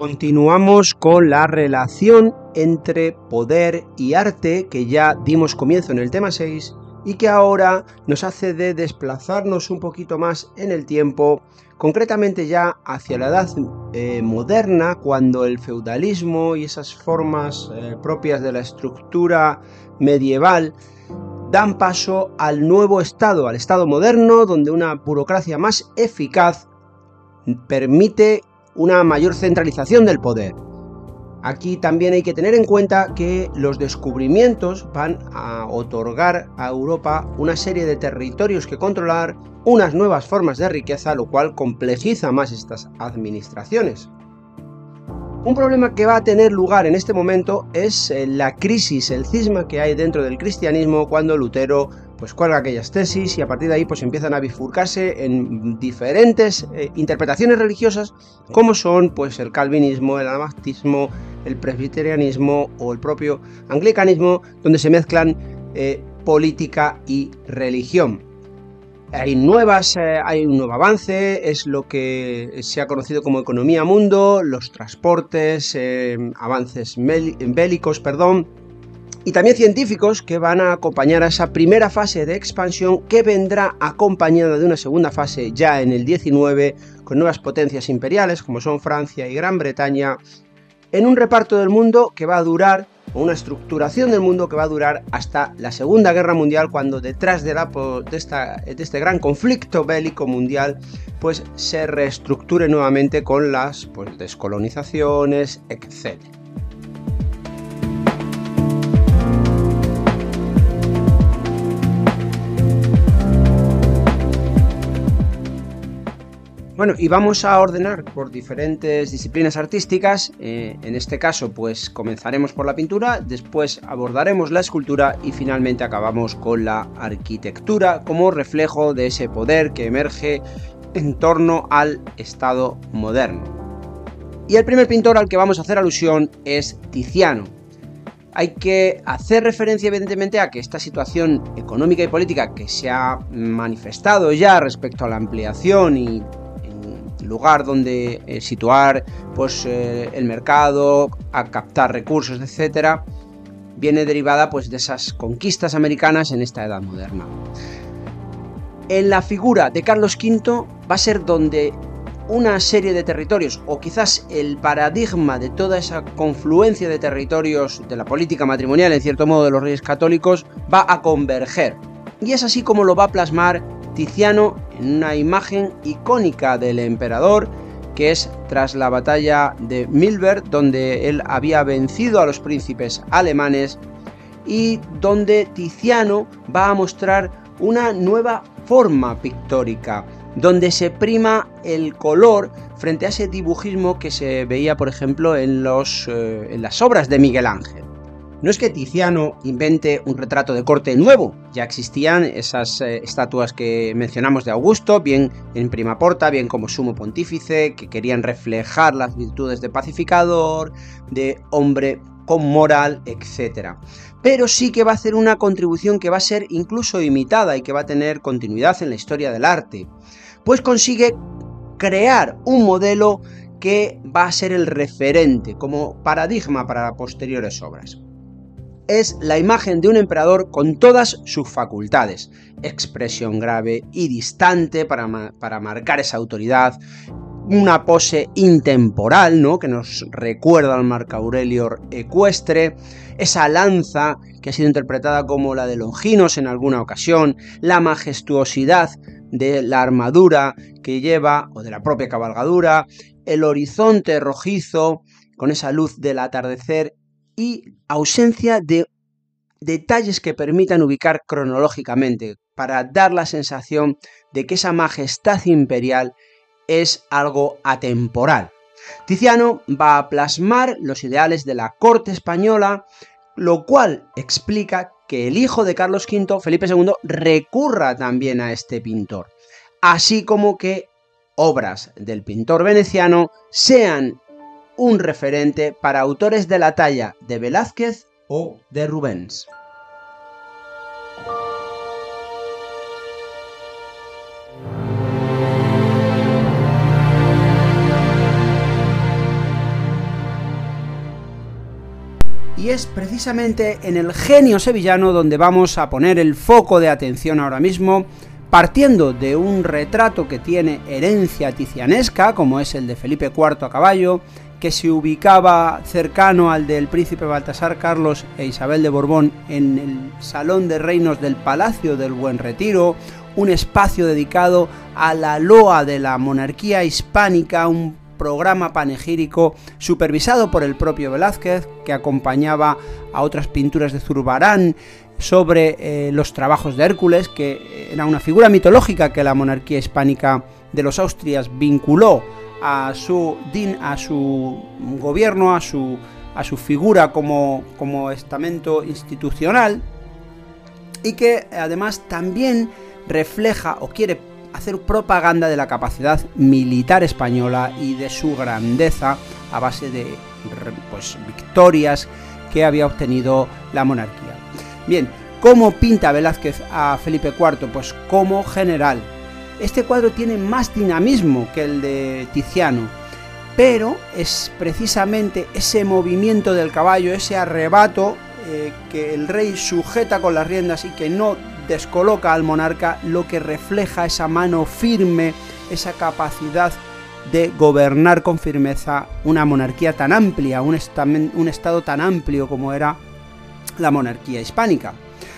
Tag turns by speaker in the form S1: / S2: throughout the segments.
S1: Continuamos con la relación entre poder y arte que ya dimos comienzo en el tema 6 y que ahora nos hace de desplazarnos un poquito más en el tiempo, concretamente ya hacia la edad moderna, cuando el feudalismo y esas formas propias de la estructura medieval dan paso al nuevo Estado, al Estado moderno, donde una burocracia más eficaz permite una mayor centralización del poder. Aquí también hay que tener en cuenta que los descubrimientos van a otorgar a Europa una serie de territorios que controlar, unas nuevas formas de riqueza, lo cual complejiza más estas administraciones. Un problema que va a tener lugar en este momento es la crisis, el cisma que hay dentro del cristianismo cuando Lutero pues cuelga aquellas tesis y a partir de ahí pues empiezan a bifurcarse en diferentes interpretaciones religiosas como son pues el calvinismo, el anabaptismo, el presbiterianismo o el propio anglicanismo, donde se mezclan política y religión. Hay un nuevo avance, es lo que se ha conocido como economía mundo, los transportes, avances bélicos, y también científicos que van a acompañar a esa primera fase de expansión que vendrá acompañada de una segunda fase ya en el 19 con nuevas potencias imperiales como son Francia y Gran Bretaña, en un reparto del mundo que va a durar, o una estructuración del mundo que va a durar hasta la Segunda Guerra Mundial, cuando detrás de este gran conflicto bélico mundial pues se reestructure nuevamente con las descolonizaciones, etc. Bueno, y vamos a ordenar por diferentes disciplinas artísticas. En este caso, pues comenzaremos por la pintura, después abordaremos la escultura y finalmente acabamos con la arquitectura como reflejo de ese poder que emerge en torno al Estado moderno. Y el primer pintor al que vamos a hacer alusión es Tiziano. Hay que hacer referencia evidentemente a que esta situación económica y política que se ha manifestado ya respecto a la ampliación y lugar donde situar pues el mercado, a captar recursos, etcétera, viene derivada pues de esas conquistas americanas en esta edad moderna. En la figura de Carlos V va a ser donde una serie de territorios, o quizás el paradigma de toda esa confluencia de territorios de la política matrimonial, en cierto modo, de los reyes católicos, va a converger. Y es así como lo va a plasmar Tiziano en una imagen icónica del emperador, que es tras la batalla de Milberg, donde él había vencido a los príncipes alemanes y donde Tiziano va a mostrar una nueva forma pictórica, donde se prima el color frente a ese dibujismo que se veía, por ejemplo, en las obras de Miguel Ángel. No es que Tiziano invente un retrato de corte nuevo, ya existían esas estatuas que mencionamos de Augusto, bien en prima porta, bien como sumo pontífice, que querían reflejar las virtudes de pacificador, de hombre con moral, etc. Pero sí que va a hacer una contribución que va a ser incluso imitada y que va a tener continuidad en la historia del arte, pues consigue crear un modelo que va a ser el referente como paradigma para posteriores obras. Es la imagen de un emperador con todas sus facultades, expresión grave y distante para marcar esa autoridad, una pose intemporal, ¿no?, que nos recuerda al Marco Aurelio ecuestre, esa lanza que ha sido interpretada como la de Longinos en alguna ocasión, la majestuosidad de la armadura que lleva, o de la propia cabalgadura, el horizonte rojizo con esa luz del atardecer y ausencia de detalles que permitan ubicar cronológicamente para dar la sensación de que esa majestad imperial es algo atemporal. Tiziano va a plasmar los ideales de la corte española, lo cual explica que el hijo de Carlos V, Felipe II, recurra también a este pintor, así como que obras del pintor veneciano sean un referente para autores de la talla de Velázquez o de Rubens. es precisamente en el genio sevillano donde vamos a poner el foco de atención ahora mismo, partiendo de un retrato que tiene herencia tizianesca, como es el de Felipe IV a caballo, que se ubicaba cercano al del príncipe Baltasar Carlos e Isabel de Borbón en el Salón de Reinos del Palacio del Buen Retiro, un espacio dedicado a la loa de la monarquía hispánica, un programa panegírico supervisado por el propio Velázquez, que acompañaba a otras pinturas de Zurbarán sobre los trabajos de Hércules, que era una figura mitológica que la monarquía hispánica de los Austrias vinculó a su gobierno, a su figura como estamento institucional, y que además también refleja o quiere hacer propaganda de la capacidad militar española y de su grandeza a base de victorias que había obtenido la monarquía. Bien, ¿cómo pinta Velázquez a Felipe IV? Pues como general. Este cuadro tiene más dinamismo que el de Tiziano, pero es precisamente ese movimiento del caballo, ese arrebato que el rey sujeta con las riendas y que no descoloca al monarca, lo que refleja esa mano firme, esa capacidad de gobernar con firmeza una monarquía tan amplia, un estado tan amplio como era la monarquía hispánica.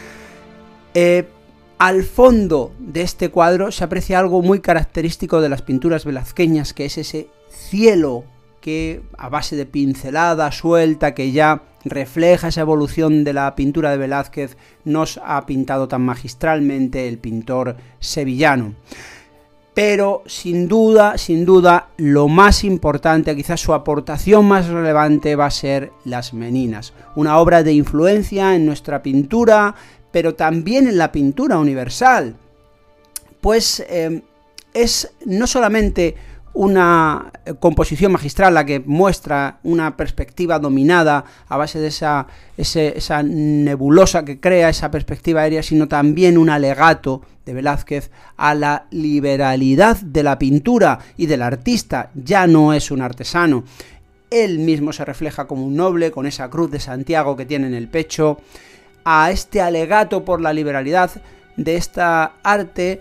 S1: Al fondo de este cuadro se aprecia algo muy característico de las pinturas velazqueñas, que es ese cielo que a base de pincelada suelta, que ya refleja esa evolución de la pintura de Velázquez, nos ha pintado tan magistralmente el pintor sevillano. Pero sin duda, lo más importante, quizás su aportación más relevante, va a ser Las Meninas, una obra de influencia en nuestra pintura, pero también en la pintura universal, pues es no solamente una composición magistral la que muestra una perspectiva dominada a base de esa nebulosa que crea esa perspectiva aérea, sino también un alegato de Velázquez a la liberalidad de la pintura y del artista. Ya no es un artesano, él mismo se refleja como un noble con esa cruz de Santiago que tiene en el pecho. A este alegato por la liberalidad de esta arte,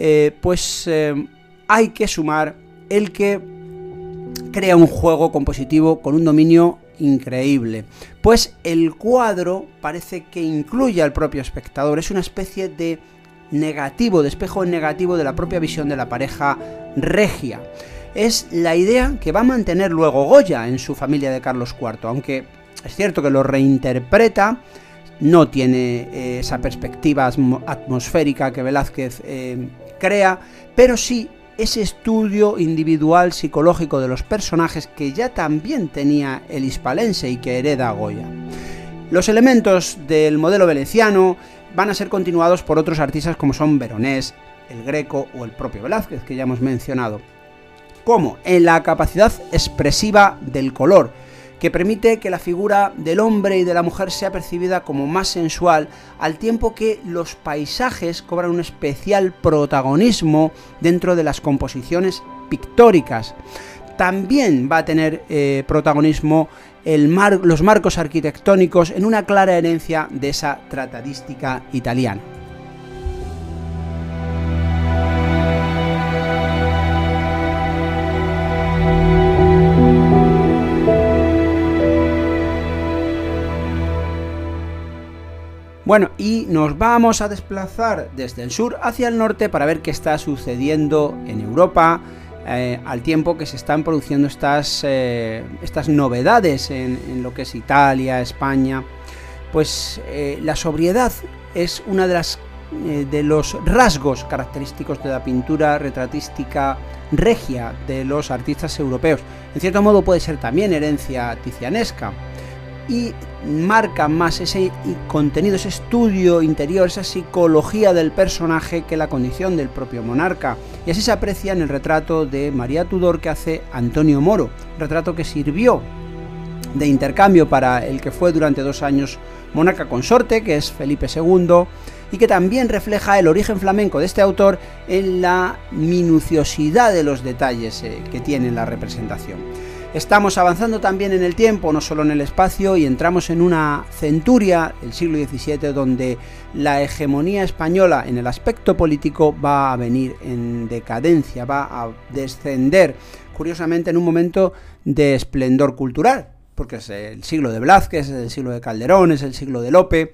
S1: hay que sumar el que crea un juego compositivo con un dominio increíble, pues el cuadro parece que incluye al propio espectador, es una especie de negativo, de espejo negativo de la propia visión de la pareja regia. Es la idea que va a mantener luego Goya en su Familia de Carlos IV, aunque es cierto que lo reinterpreta, no tiene esa perspectiva atmosférica que Velázquez crea, pero sí ese estudio individual psicológico de los personajes que ya también tenía el hispalense y que hereda Goya. Los elementos del modelo veneciano van a ser continuados por otros artistas como son Veronés, el Greco o el propio Velázquez, que ya hemos mencionado, como en la capacidad expresiva del color, que permite que la figura del hombre y de la mujer sea percibida como más sensual, al tiempo que los paisajes cobran un especial protagonismo dentro de las composiciones pictóricas. También va a tener protagonismo los marcos arquitectónicos en una clara herencia de esa tratadística italiana. Bueno, y nos vamos a desplazar desde el sur hacia el norte para ver qué está sucediendo en Europa, al tiempo que se están produciendo estas novedades en lo que es Italia, España. Pues la sobriedad es una de los rasgos característicos de la pintura retratística regia de los artistas europeos. En cierto modo puede ser también herencia tizianesca, y marca más ese contenido, ese estudio interior, esa psicología del personaje que la condición del propio monarca. Y así se aprecia en el retrato de María Tudor que hace Antonio Moro, retrato que sirvió de intercambio para el que fue durante 2 años monarca consorte, que es Felipe II, y que también refleja el origen flamenco de este autor en la minuciosidad de los detalles que tiene la representación. Estamos avanzando también en el tiempo, no solo en el espacio, y entramos en una centuria, el siglo XVII, donde la hegemonía española en el aspecto político va a venir en decadencia, va a descender, curiosamente en un momento de esplendor cultural, porque es el siglo de Blázquez, es el siglo de Calderón, es el siglo de Lope,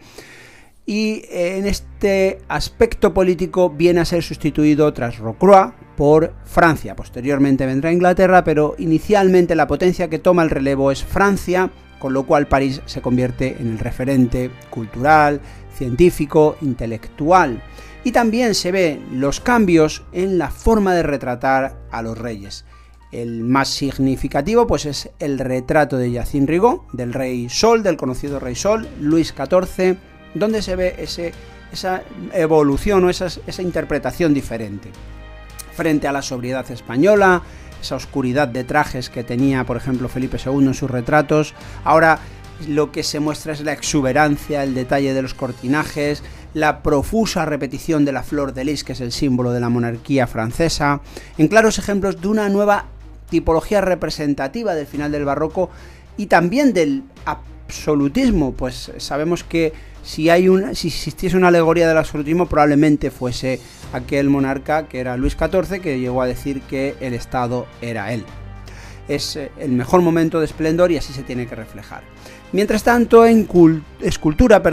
S1: y en este aspecto político viene a ser sustituido tras Rocroi por Francia. Posteriormente vendrá Inglaterra, pero inicialmente la potencia que toma el relevo es Francia, con lo cual París se convierte en el referente cultural, científico, intelectual. Y también se ven los cambios en la forma de retratar a los reyes. El más significativo pues es el retrato de Jacinthe Rigaud, del rey Sol, del conocido rey Sol, Luis XIV, donde se ve esa evolución o esa interpretación diferente. Frente a la sobriedad española, esa oscuridad de trajes que tenía, por ejemplo, Felipe II en sus retratos, ahora lo que se muestra es la exuberancia, el detalle de los cortinajes, la profusa repetición de la flor de lis, que es el símbolo de la monarquía francesa, en claros ejemplos de una nueva tipología representativa del final del barroco y también del absolutismo, pues sabemos que si existiese una alegoría del absolutismo, probablemente fuese aquel monarca que era Luis XIV, que llegó a decir que el Estado era él. Es el mejor momento de esplendor y así se tiene que reflejar. Mientras tanto, en escultura,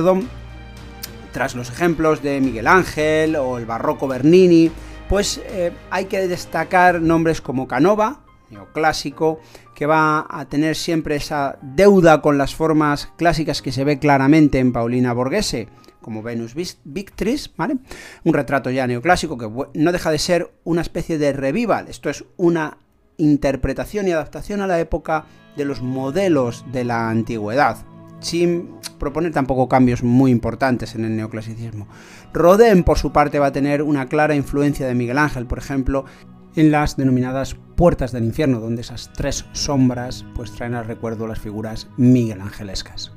S1: tras los ejemplos de Miguel Ángel o el barroco Bernini, pues hay que destacar nombres como Canova, neoclásico, que va a tener siempre esa deuda con las formas clásicas que se ve claramente en Paulina Borghese, como Venus Victrix, ¿vale? Un retrato ya neoclásico que no deja de ser una especie de revival. Esto es una interpretación y adaptación a la época de los modelos de la antigüedad, sin proponer tampoco cambios muy importantes en el neoclasicismo. Rodin, por su parte, va a tener una clara influencia de Miguel Ángel, por ejemplo, en las denominadas puertas del infierno, donde esas tres sombras pues traen al recuerdo las figuras miguelangelescas.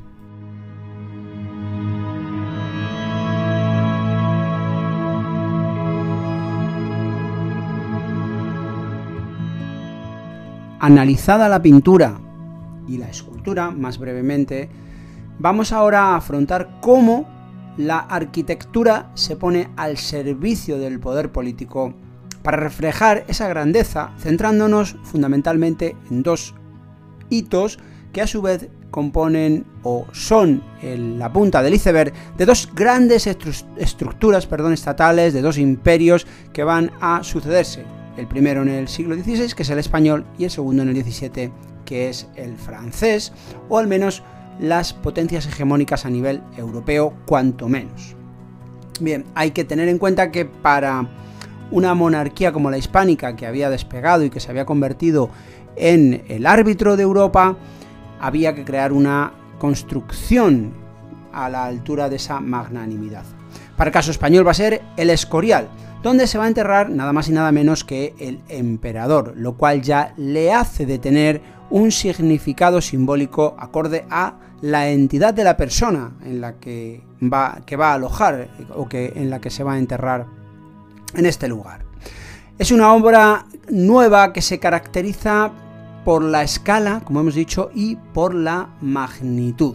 S1: Analizada la pintura y la escultura, más brevemente, vamos ahora a afrontar cómo la arquitectura se pone al servicio del poder político para reflejar esa grandeza, centrándonos fundamentalmente en dos hitos que a su vez componen o son la punta del iceberg de dos grandes estructuras estatales, de dos imperios que van a sucederse. El primero en el siglo XVI, que es el español, y el segundo en el XVII, que es el francés, o al menos las potencias hegemónicas a nivel europeo, cuanto menos. Bien, hay que tener en cuenta que para una monarquía como la hispánica, que había despegado y que se había convertido en el árbitro de Europa, había que crear una construcción a la altura de esa magnanimidad. Para el caso español va a ser el Escorial, donde se va a enterrar nada más y nada menos que el emperador, lo cual ya le hace de tener un significado simbólico acorde a la entidad de la persona en la que va a alojar o en la que se va a enterrar en este lugar. Es una obra nueva que se caracteriza por la escala, como hemos dicho, y por la magnitud.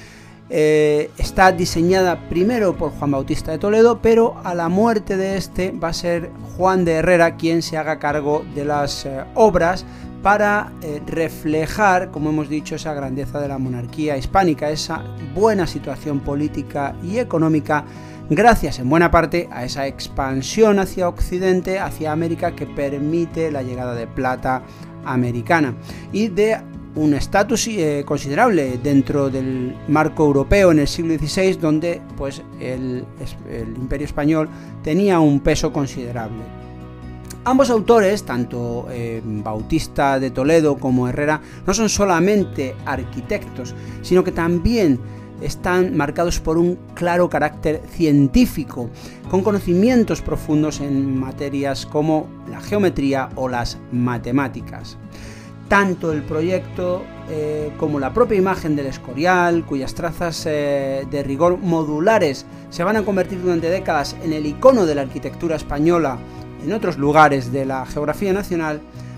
S1: Está diseñada primero por Juan Bautista de Toledo, pero a la muerte de este va a ser Juan de Herrera quien se haga cargo de las obras para reflejar, como hemos dicho, esa grandeza de la monarquía hispánica, esa buena situación política y económica, gracias en buena parte a esa expansión hacia Occidente, hacia América, que permite la llegada de plata americana y de un estatus considerable dentro del marco europeo en el siglo XVI, donde pues el Imperio Español tenía un peso considerable. Ambos autores, tanto Bautista de Toledo como Herrera, no son solamente arquitectos, sino que también están marcados por un claro carácter científico, con conocimientos profundos en materias como la geometría o las matemáticas. Tanto el proyecto como la propia imagen del Escorial, cuyas trazas de rigor modulares se van a convertir durante décadas en el icono de la arquitectura española en otros lugares de la geografía nacional,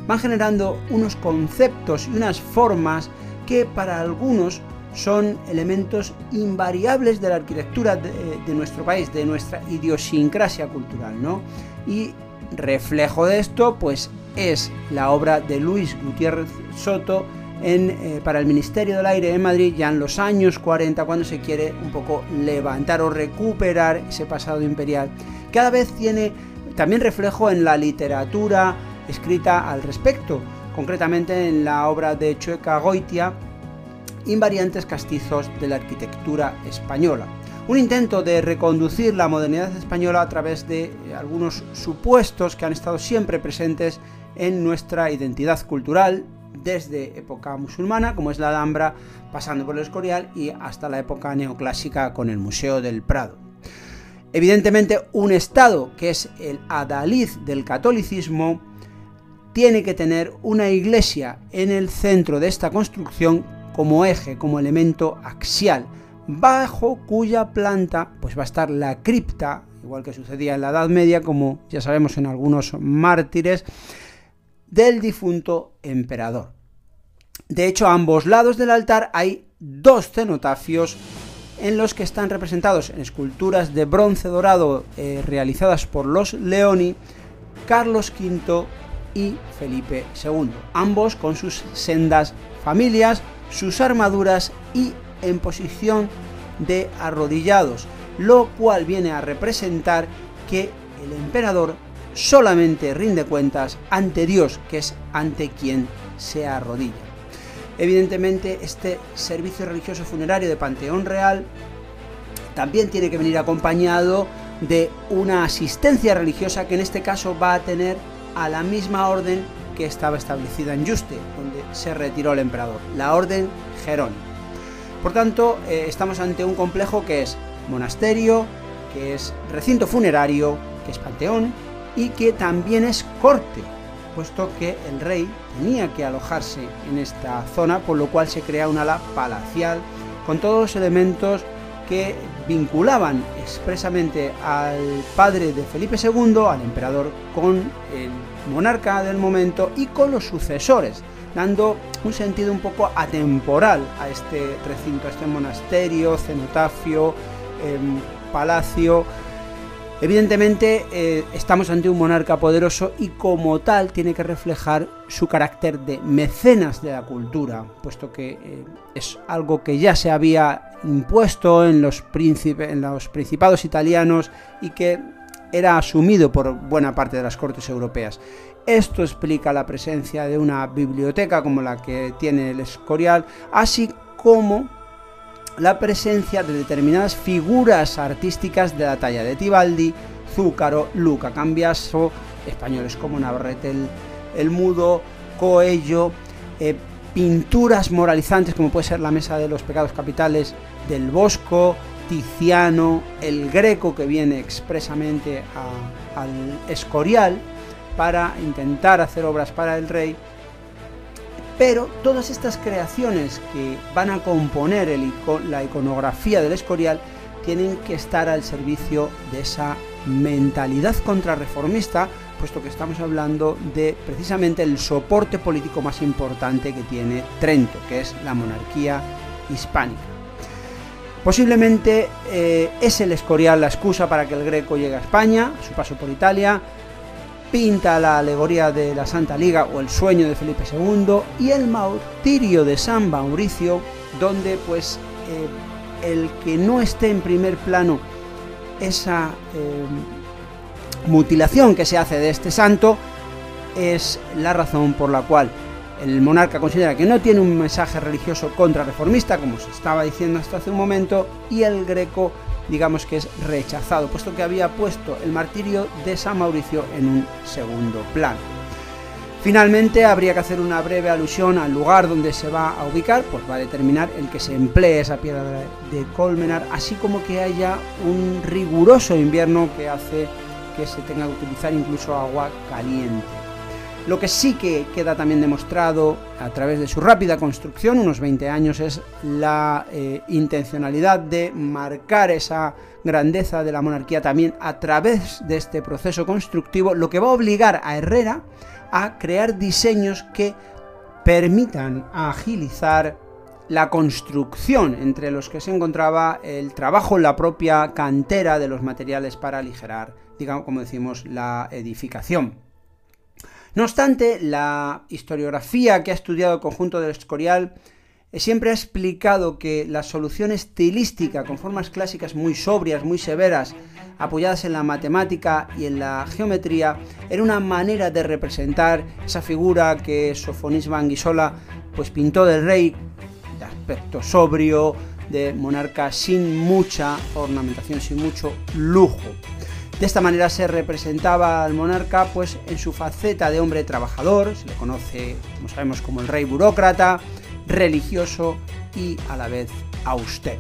S1: van generando unos conceptos y unas formas que para algunos son elementos invariables de la arquitectura de nuestro país, de nuestra idiosincrasia cultural, ¿no? Y reflejo de esto, pues, es la obra de Luis Gutiérrez Soto para el Ministerio del Aire en Madrid, ya en los años 40, cuando se quiere un poco levantar o recuperar ese pasado imperial. Cada vez tiene también reflejo en la literatura escrita al respecto, concretamente en la obra de Chueca Goitia, Invariantes castizos de la arquitectura española. Un intento de reconducir la modernidad española a través de algunos supuestos que han estado siempre presentes en nuestra identidad cultural, desde época musulmana, como es la Alhambra, pasando por el Escorial y hasta la época neoclásica con el Museo del Prado. Evidentemente, un Estado que es el adalid del catolicismo tiene que tener una iglesia en el centro de esta construcción como eje, como elemento axial, bajo cuya planta pues va a estar la cripta, igual que sucedía en la Edad Media, como ya sabemos en algunos mártires, del difunto emperador. De hecho, a ambos lados del altar hay dos cenotafios en los que están representados en esculturas de bronce dorado realizadas por los Leoni, Carlos V y Felipe II, ambos con sus sendas familias, sus armaduras y en posición de arrodillados, lo cual viene a representar que el emperador solamente rinde cuentas ante Dios, que es ante quien se arrodilla. Evidentemente, este servicio religioso funerario de Panteón Real también tiene que venir acompañado de una asistencia religiosa que en este caso va a tener a la misma orden que estaba establecida en Yuste, donde se retiró el emperador, la orden Jerónima. Por tanto, estamos ante un complejo que es monasterio, que es recinto funerario, que es panteón y que también es corte, puesto que el rey tenía que alojarse en esta zona, por lo cual se crea un ala palacial con todos los elementos que vinculaban expresamente al padre de Felipe II, al emperador, con el monarca del momento y con los sucesores, dando un sentido un poco atemporal a este recinto, a este monasterio, cenotafio, palacio. Evidentemente estamos ante un monarca poderoso y como tal tiene que reflejar su carácter de mecenas de la cultura, puesto que es algo que ya se había impuesto en los principados italianos y que era asumido por buena parte de las cortes europeas. Esto explica la presencia de una biblioteca como la que tiene el Escorial, así como la presencia de determinadas figuras artísticas de la talla de Tibaldi, Zúcaro, Luca Cambiaso, españoles como Navarrete el Mudo, Coello, pinturas moralizantes como puede ser la Mesa de los Pecados Capitales del Bosco, Tiziano, el Greco, que viene expresamente al Escorial para intentar hacer obras para el rey. Pero todas estas creaciones que van a componer la iconografía del Escorial tienen que estar al servicio de esa mentalidad contrarreformista, puesto que estamos hablando de precisamente el soporte político más importante que tiene Trento, que es la monarquía hispánica. Posiblemente es el Escorial la excusa para que el Greco llegue a España, a su paso por Italia, pinta la alegoría de la Santa Liga o el sueño de Felipe II y el martirio de San Mauricio, donde pues el que no esté en primer plano esa mutilación que se hace de este santo es la razón por la cual el monarca considera que no tiene un mensaje religioso contrarreformista, como se estaba diciendo hasta hace un momento, y el Greco digamos que es rechazado, puesto que había puesto el martirio de San Mauricio en un segundo plano. Finalmente habría que hacer una breve alusión al lugar donde se va a ubicar, pues va a determinar el que se emplee esa piedra de Colmenar, así como que haya un riguroso invierno que hace que se tenga que utilizar incluso agua caliente. Lo que sí que queda también demostrado a través de su rápida construcción, unos 20 años, es la intencionalidad de marcar esa grandeza de la monarquía también a través de este proceso constructivo, lo que va a obligar a Herrera a crear diseños que permitan agilizar la construcción, entre los que se encontraba el trabajo en la propia cantera de los materiales para aligerar, digamos, como decimos, la edificación. No obstante, la historiografía que ha estudiado el conjunto del Escorial siempre ha explicado que la solución estilística con formas clásicas muy sobrias, muy severas, apoyadas en la matemática y en la geometría, era una manera de representar esa figura que Sofonisba Anguissola pues pintó del rey, de aspecto sobrio, de monarca sin mucha ornamentación, sin mucho lujo. De esta manera se representaba al monarca pues en su faceta de hombre trabajador, se le conoce, como sabemos, como el rey burócrata, religioso y a la vez austero.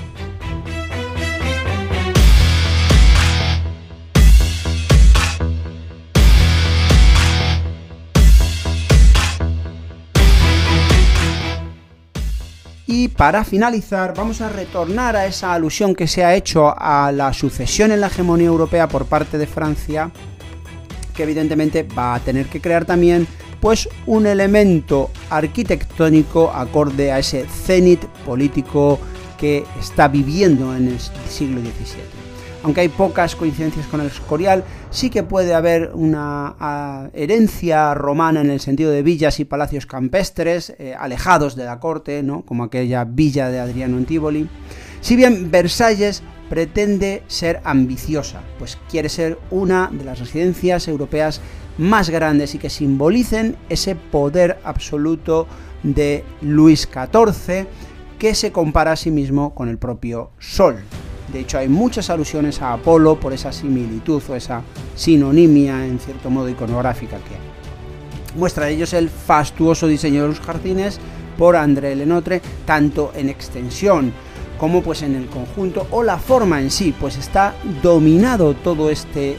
S1: Y para finalizar, vamos a retornar a esa alusión que se ha hecho a la sucesión en la hegemonía europea por parte de Francia, que evidentemente va a tener que crear también pues un elemento arquitectónico acorde a ese cenit político que está viviendo en el siglo XVII. Aunque hay pocas coincidencias con el Escorial, sí que puede haber una herencia romana en el sentido de villas y palacios campestres, alejados de la corte, ¿no?, como aquella villa de Adriano en Tívoli. Si bien Versalles pretende ser ambiciosa, pues quiere ser una de las residencias europeas más grandes y que simbolicen ese poder absoluto de Luis XIV, que se compara a sí mismo con el propio Sol. De hecho, hay muchas alusiones a Apolo por esa similitud o esa sinonimia, en cierto modo, iconográfica que hay. Muestra de ello es el fastuoso diseño de los jardines por André Lenotre, tanto en extensión como pues en el conjunto, o la forma en sí, pues está dominado todo este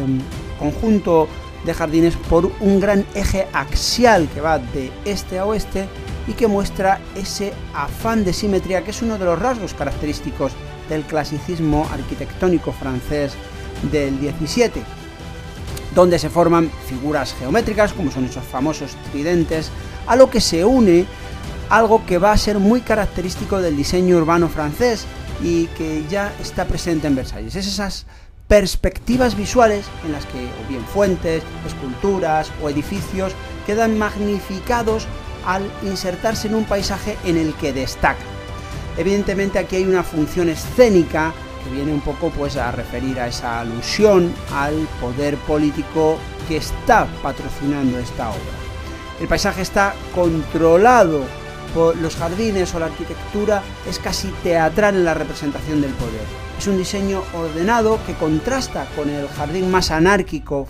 S1: conjunto de jardines por un gran eje axial que va de este a oeste y que muestra ese afán de simetría que es uno de los rasgos característicos del clasicismo arquitectónico francés del 17, donde se forman figuras geométricas como son esos famosos tridentes, a lo que se une algo que va a ser muy característico del diseño urbano francés y que ya está presente en Versalles. Es esas perspectivas visuales en las que o bien fuentes, esculturas o edificios quedan magnificados al insertarse en un paisaje en el que destaca. Evidentemente aquí hay una función escénica que viene un poco pues a referir a esa alusión al poder político que está patrocinando esta obra. El paisaje está controlado por los jardines o la arquitectura, es casi teatral en la representación del poder. Es un diseño ordenado que contrasta con el jardín más anárquico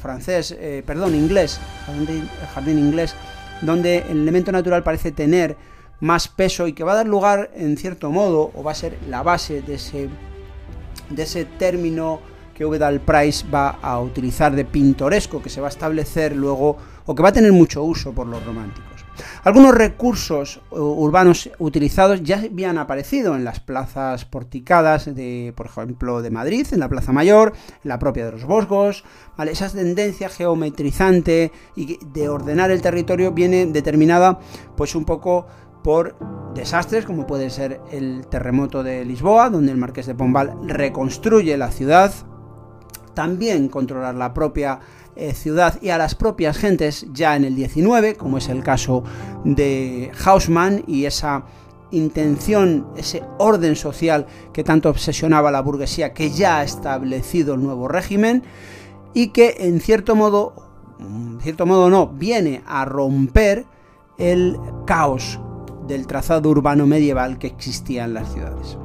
S1: inglés, el jardín inglés, donde el elemento natural parece tener más peso y que va a dar lugar, en cierto modo, o va a ser la base de ese término que Vidal Price va a utilizar de pintoresco, que se va a establecer luego, o que va a tener mucho uso por los románticos. Algunos recursos urbanos utilizados ya habían aparecido en las plazas porticadas de, por ejemplo, de Madrid, en la Plaza Mayor, en la propia de los Vosgos, ¿vale? Esa tendencia geometrizante y de ordenar el territorio viene determinada pues un poco por desastres como puede ser el terremoto de Lisboa, donde el Marqués de Pombal reconstruye la ciudad. También controlar la propia ciudad y a las propias gentes ya en el 19, como es el caso de Haussmann y esa intención, ese orden social que tanto obsesionaba a la burguesía, que ya ha establecido el nuevo régimen y que en cierto modo no, viene a romper el caos del trazado urbano medieval que existía en las ciudades.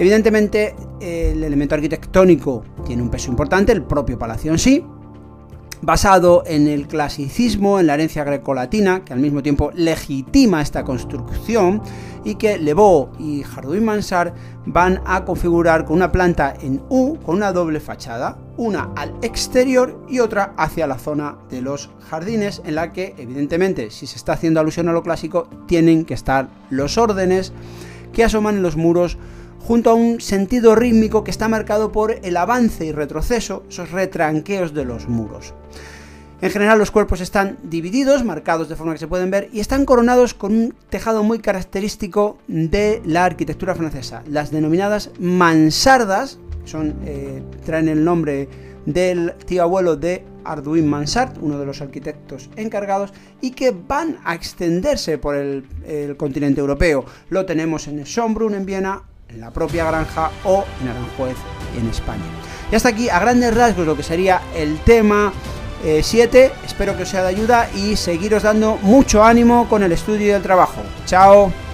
S1: Evidentemente el elemento arquitectónico tiene un peso importante, el propio palacio en sí, basado en el clasicismo, en la herencia grecolatina, que al mismo tiempo legitima esta construcción, y que Le Beau y Hardouin-Mansart van a configurar con una planta en U, con una doble fachada, una al exterior y otra hacia la zona de los jardines, en la que, evidentemente, si se está haciendo alusión a lo clásico, tienen que estar los órdenes que asoman en los muros, junto a un sentido rítmico que está marcado por el avance y retroceso, esos retranqueos de los muros. En general los cuerpos están divididos, marcados de forma que se pueden ver, y están coronados con un tejado muy característico de la arquitectura francesa, las denominadas mansardas, traen el nombre del tío abuelo de Hardouin-Mansart, uno de los arquitectos encargados, y que van a extenderse por el continente europeo. Lo tenemos en Schönbrunn en Viena, en la propia Granja o en Aranjuez en España. Y hasta aquí, a grandes rasgos, lo que sería el tema 7, espero que os sea de ayuda y seguiros dando mucho ánimo con el estudio y el trabajo. ¡Chao!